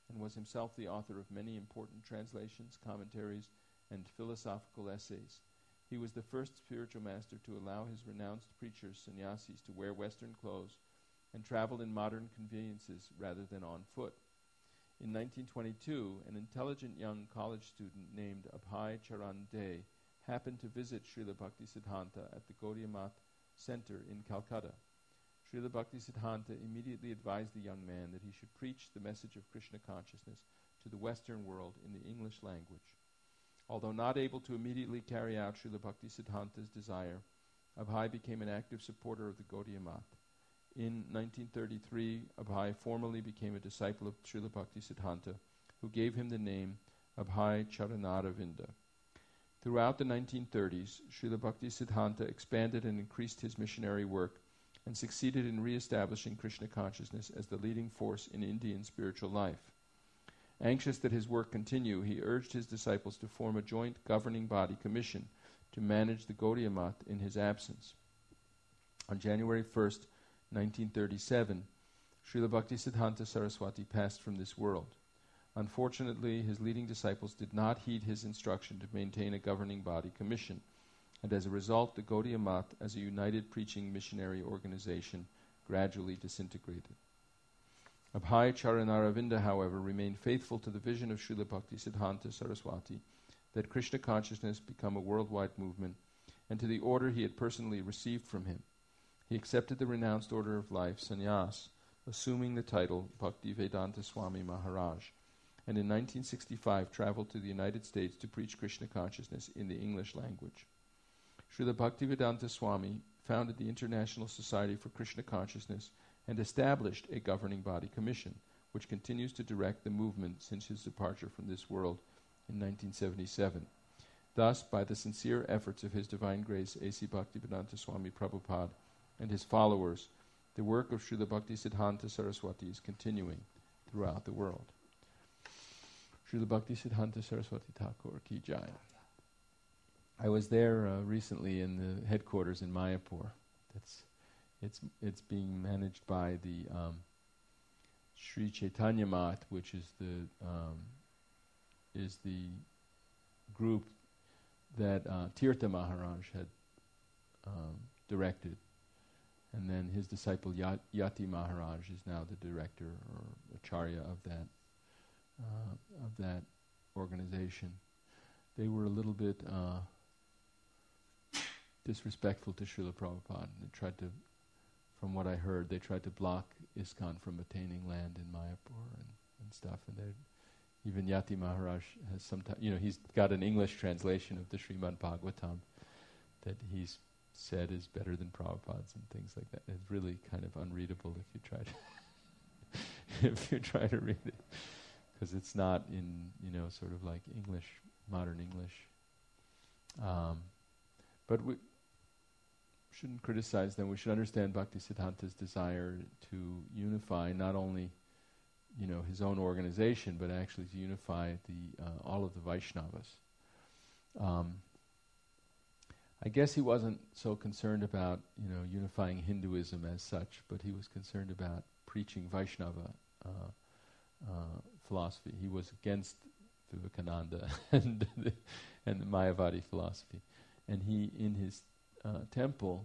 and was himself the author of many important translations, commentaries, and philosophical essays. He was the first spiritual master to allow his renounced preachers, sannyasis, to wear Western clothes and travel in modern conveyances rather than on foot. In nineteen twenty-two, an intelligent young college student named Abhay Charan De happened to visit Srila Bhaktisiddhanta at the Gaudiya Math Center in Calcutta. Srila Bhaktisiddhanta immediately advised the young man that he should preach the message of Krishna consciousness to the Western world in the English language. Although not able to immediately carry out Srila Bhaktisiddhanta's desire, Abhay became an active supporter of the Gaudiya Math. In nineteen thirty-three, Abhay formally became a disciple of Srila Bhaktisiddhanta, who gave him the name Abhay Charanaravinda. Throughout the nineteen thirties, Srila Bhaktisiddhanta expanded and increased his missionary work and succeeded in re-establishing Krishna consciousness as the leading force in Indian spiritual life. Anxious that his work continue, he urged his disciples to form a joint governing body commission to manage the Gaudiya Math in his absence. On January first, nineteen thirty-seven, Srila Bhaktisiddhanta Saraswati passed from this world. Unfortunately, his leading disciples did not heed his instruction to maintain a governing body commission, and as a result, the Gaudiya Math, as a united preaching missionary organization, gradually disintegrated. Abhay Charanaravinda, however, remained faithful to the vision of Srila Bhaktisiddhanta Saraswati that Krishna consciousness become a worldwide movement, and to the order he had personally received from him. He accepted the renounced order of life, sannyas, assuming the title Bhaktivedanta Swami Maharaj, and in nineteen sixty-five traveled to the United States to preach Krishna consciousness in the English language. Srila Bhaktivedanta Swami founded the International Society for Krishna Consciousness and established a governing body commission, which continues to direct the movement since his departure from this world in nineteen seventy-seven. Thus, by the sincere efforts of His Divine Grace A C Bhaktivedanta Swami Prabhupada and his followers, the work of Srila Bhaktisiddhanta Saraswati is continuing throughout the world. Srila Bhaktisiddhanta Saraswati Thakur Ki Jai. I was there uh, recently in the headquarters in Mayapur. That's it's it's being managed by the um, Sri Chaitanya Math, which is the um, is the group that uh, Tirtha Maharaj had um, directed, and then his disciple Yat- Yati Maharaj is now the director or acharya of that uh, of that organization. They were a little bit uh, disrespectful to Srila Prabhupada. They tried to, from what I heard, they tried to block ISKCON from attaining land in Mayapur and, and stuff. And they, even Yati Maharaj has sometimes, you know, he's got an English translation of the Srimad Bhagavatam that he's said is better than Prabhupada's and things like that. It's really kind of unreadable if you try to if you try to read it, because it's not in, you know, sort of like English, modern English. Um, but we shouldn't criticize them. We should understand Bhaktisiddhanta's desire to unify not only, you know, his own organization, but actually to unify the uh, all of the Vaishnavas. Um, I guess he wasn't so concerned about, you know, unifying Hinduism as such, but he was concerned about preaching Vaishnava uh, uh, philosophy. He was against Vivekananda and the, and the Mayavadi philosophy. And he, in his uh, temple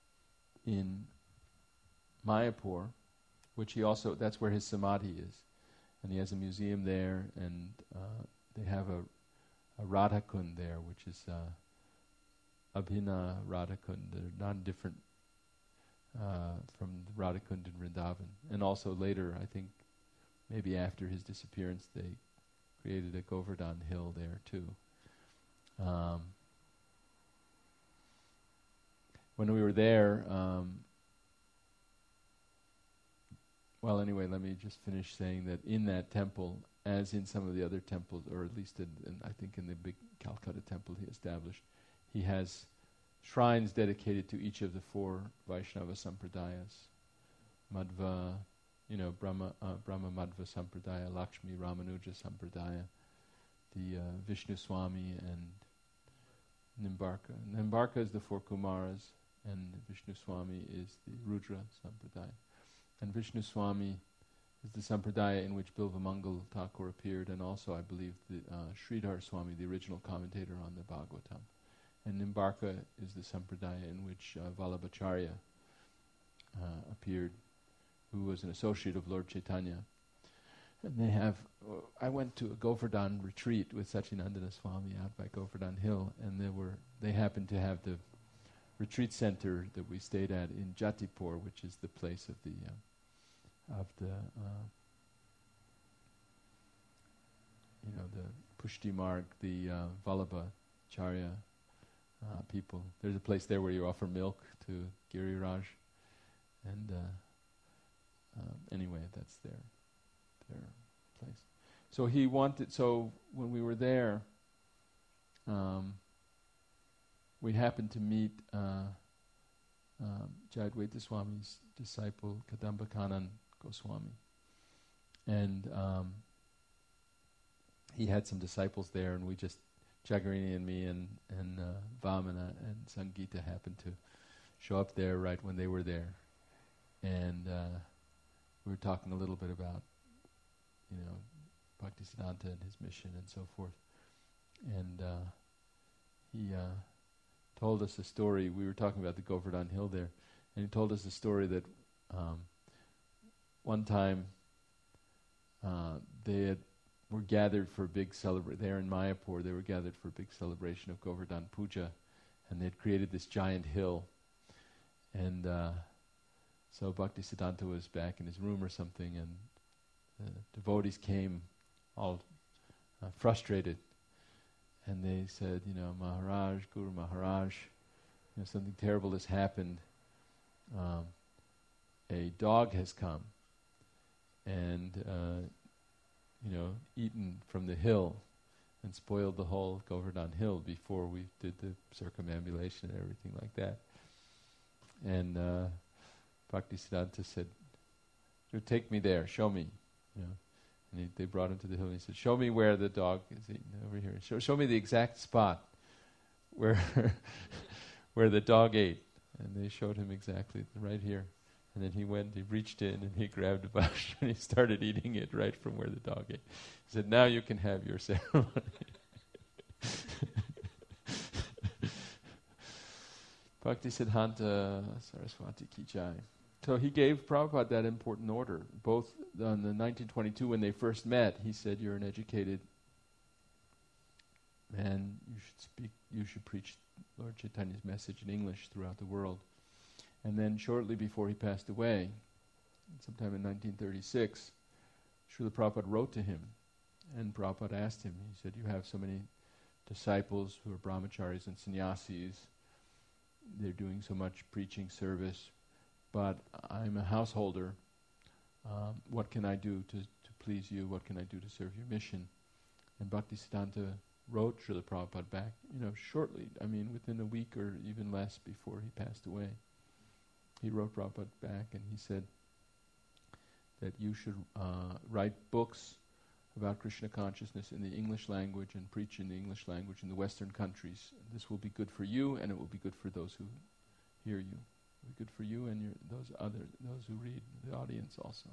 in Mayapur, which he also, that's where his samadhi is, and he has a museum there, and uh, they have a, a Radha Kund there, which is uh, Abhina Radha Kund. They're non-different uh, from Radha Kund in Vrindavan. And also later, I think, maybe after his disappearance, they created a Govardhan hill there too. Um, when we were there, um, well, anyway, let me just finish saying that in that temple, as in some of the other temples, or at least in, in I think in the big Calcutta temple he established, he has shrines dedicated to each of the four Vaishnava Sampradayas. Madhva, you know, Brahma, uh, Brahma Madhva Sampradaya, Lakshmi Ramanuja Sampradaya, the uh, Vishnu Swami and Nimbarka. Nimbarka is the four Kumaras, and Vishnu Swami is the Rudra Sampradaya. And Vishnu Swami is the sampradaya in which Bilvamangal Thakur appeared, and also, I believe, the uh, Sridhar Swami, the original commentator on the Bhagavatam. And Nimbarka is the sampradaya in which uh, Vallabhacharya uh, appeared, who was an associate of Lord Chaitanya. And they have, uh, I went to a Govardhan retreat with Satyanandana Swami out by Govardhan Hill, and there were, they happened to have the retreat center that we stayed at in Jatipur, which is the place of the uh, of the uh, you know the Pushti Marg, the uh, Vallabhacharya uh, people. There's a place there where you offer milk to Giriraj, and uh, uh, anyway, that's their their place. So he wanted. So when we were there, um, we happened to meet uh, um, Jayadvaita Swami's disciple, Kadamba Kanan Goswami. And um, he had some disciples there, and we just, Jagarini and me and, and uh, Vamana and Sangita happened to show up there right when they were there. And uh, we were talking a little bit about, you know, Bhaktisiddhanta and his mission and so forth. And uh, he... Uh, told us a story. We were talking about the Govardhan Hill there, and he told us a story that um, one time uh, they had, were gathered for a big celebration. There in Mayapur, they were gathered for a big celebration of Govardhan Puja, and they had created this giant hill. And uh, so Bhaktisiddhanta was back in his room or something, and the devotees came all uh, frustrated. And they said, you know, Maharaj, Guru Maharaj, you know, something terrible has happened. Um, a dog has come and, uh, you know, eaten from the hill and spoiled the whole Govardhan Hill before we did the circumambulation and everything like that. And uh, Bhaktisiddhanta said, take me there, show me, you know. And he, they brought him to the hill, and he said, show me where the dog is eaten over here. Show, show me the exact spot where where the dog ate. And they showed him exactly right here. And then he went, he reached in, and he grabbed a bush, and he started eating it right from where the dog ate. He said, now you can have your ceremony. Bhaktisiddhanta Saraswati Ki Jai. So he gave Prabhupada that important order. Both on the nineteen twenty-two when they first met, he said, you're an educated man, you should speak, you should preach Lord Chaitanya's message in English throughout the world. And then shortly before he passed away, sometime in nineteen thirty-six, Srila Prabhupada wrote to him, and Prabhupada asked him, he said, you have so many disciples who are brahmacharis and sannyasis, they're doing so much preaching service, but I'm a householder. Um, what can I do to, to please you? What can I do to serve your mission? And Bhaktisiddhanta wrote Srila Prabhupada back, you know, shortly, I mean, within a week or even less before he passed away. He wrote Prabhupada back and he said that you should uh, write books about Krishna consciousness in the English language and preach in the English language in the Western countries. This will be good for you, and it will be good for those who hear you. Good for you and your, those other those who read, the audience also.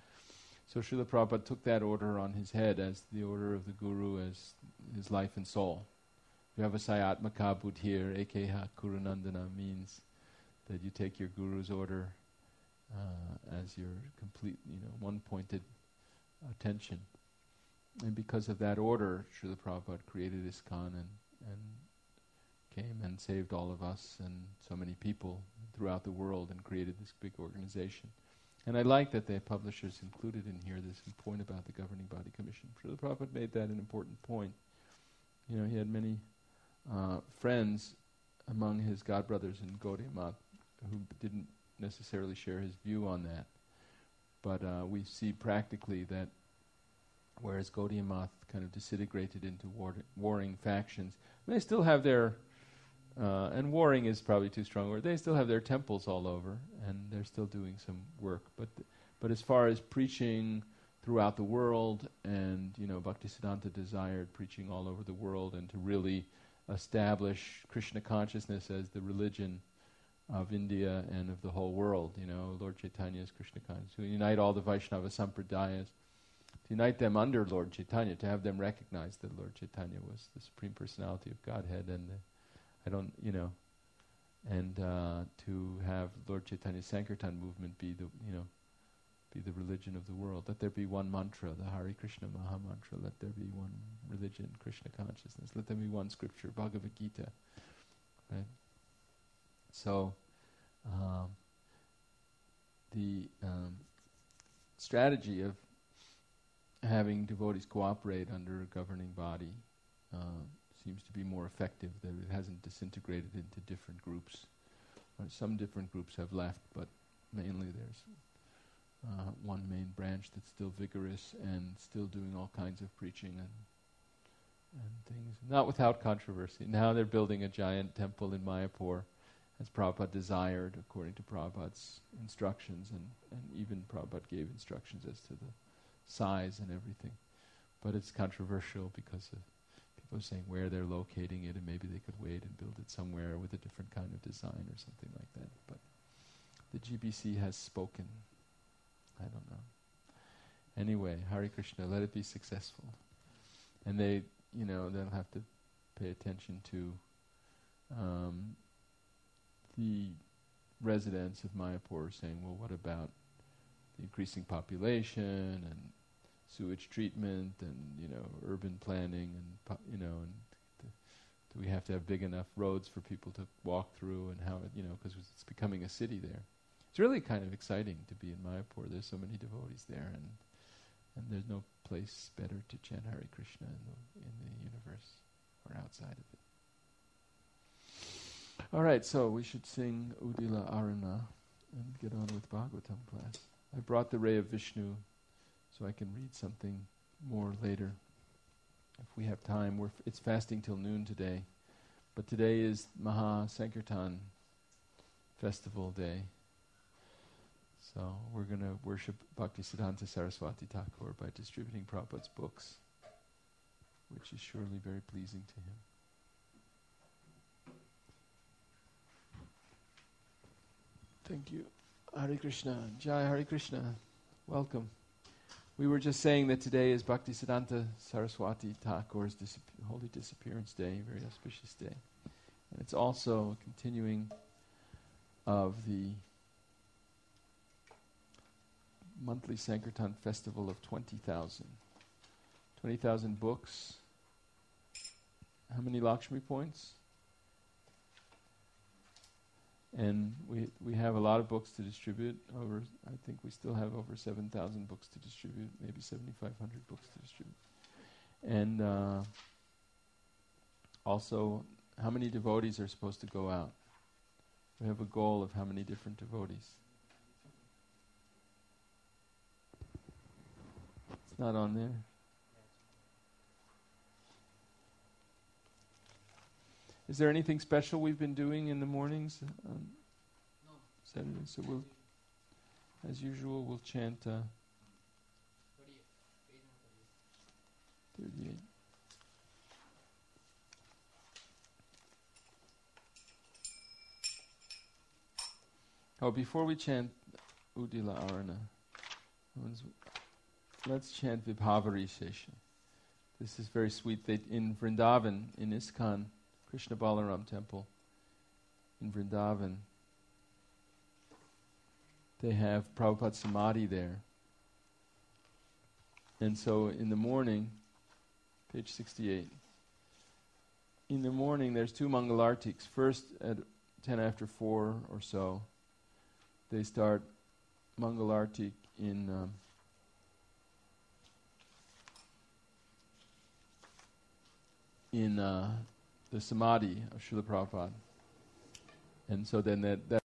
So Srila Prabhupada took that order on his head as the order of the Guru, as his life and soul. Vyavasayatmaka buddhir ekeha kurunandana means that you take your Guru's order uh, as your complete, you know, one-pointed attention. And because of that order, Srila Prabhupada created ISKCON and, and came and saved all of us and so many people throughout the world and created this big organization. And I like that the publishers included in here this point about the governing body commission. Srila Prabhupada made that an important point. You know, he had many uh, friends among his godbrothers in Gaudiya Math who didn't necessarily share his view on that. But uh, we see practically that whereas Gaudiya Math kind of disintegrated into war- warring factions, they still have their Uh, and warring is probably too strong a word. They still have their temples all over, and they're still doing some work. But th- but as far as preaching throughout the world, and you know, Bhaktisiddhanta desired preaching all over the world, and to really establish Krishna consciousness as the religion of India and of the whole world, you know, Lord Chaitanya's Krishna consciousness, to unite all the Vaishnava Sampradayas, to unite them under Lord Chaitanya, to have them recognize that Lord Chaitanya was the Supreme Personality of Godhead, and the, I don't, you know, and uh, to have Lord Chaitanya's Sankirtan movement be the, you know, be the religion of the world. Let there be one mantra, the Hare Krishna Maha Mantra. Let there be one religion, Krishna consciousness. Let there be one scripture, Bhagavad Gita. Right? So, um, the um, strategy of having devotees cooperate under a governing body uh, seems to be more effective, that it hasn't disintegrated into different groups. Uh, some different groups have left, but mainly there's uh, one main branch that's still vigorous and still doing all kinds of preaching and and things, not without controversy. Now they're building a giant temple in Mayapur, as Prabhupada desired, according to Prabhupada's instructions, and, and even Prabhupada gave instructions as to the size and everything. But it's controversial because of people are saying where they're locating it, and maybe they could wait and build it somewhere with a different kind of design or something like that. But the G B C has spoken. I don't know. Anyway, Hare Krishna, let it be successful. And they, you know, they'll have to pay attention to um, the residents of Mayapur saying, well, what about the increasing population and sewage treatment and, you know, urban planning and, po- you know, and th- do we have to have big enough roads for people to walk through, and how, it, you know, because it's becoming a city there. It's really kind of exciting to be in Mayapur. There's so many devotees there, and and there's no place better to chant Hare Krishna in the, in the universe or outside of it. All right, so we should sing Udila Arana and get on with Bhagavatam class. I brought the Ray of Vishnu so I can read something more later if we have time. We're f- it's fasting till noon today, but today is Maha Sankirtan festival day. So we're going to worship Bhaktisiddhanta Saraswati Thakur by distributing Prabhupada's books, which is surely very pleasing to him. Thank you. Hare Krishna. Jai Hare Krishna. Welcome. We were just saying that today is Bhaktisiddhanta Saraswati Thakur's disap- holy disappearance day, very auspicious day. And it's also a continuing of the monthly Sankirtan festival of twenty thousand. twenty thousand books. How many Lakshmi points? And we we have a lot of books to distribute. Over, I think we still have over seven thousand books to distribute, maybe seventy-five hundred books to distribute. And uh, also, how many devotees are supposed to go out? We have a goal of how many different devotees. It's not on there. Is there anything special we've been doing in the mornings on No. Saturday? So we'll, as usual, we'll chant uh, thirty-eight. Oh, before we chant Udila Arana, let's chant Vibhavari Sesha. This is very sweet. They, in Vrindavan, in ISKCON, Krishna Balaram temple, in Vrindavan, they have Prabhupada Samadhi there. And so in the morning, page sixty-eight, in the morning there's two Mangalartiks. First at ten after four or so, they start Mangalartik in um, in uh, the Samadhi of Srila Prabhupada. And so then that, that